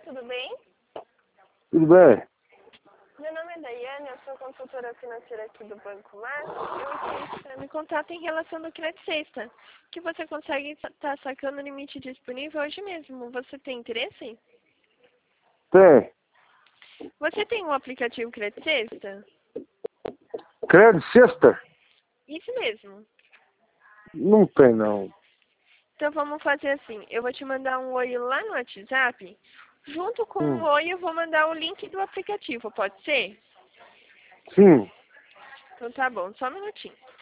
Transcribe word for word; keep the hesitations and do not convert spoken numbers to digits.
tudo bem? Tudo bem? Meu nome é Daiane, eu sou consultora financeira aqui do Banco Mar. Eu estou em contato em relação do Crédito Sexta, que você consegue estar sacando o limite disponível hoje mesmo. Você tem interesse? Tem. Você tem um aplicativo Crédito Sexta? Crédito Sexta? Isso mesmo. Não tem, não. Então vamos fazer assim, eu vou te mandar um oi lá no WhatsApp. Junto com Hum. o oi eu vou mandar o link do aplicativo, pode ser? Sim. Então tá bom, só um minutinho.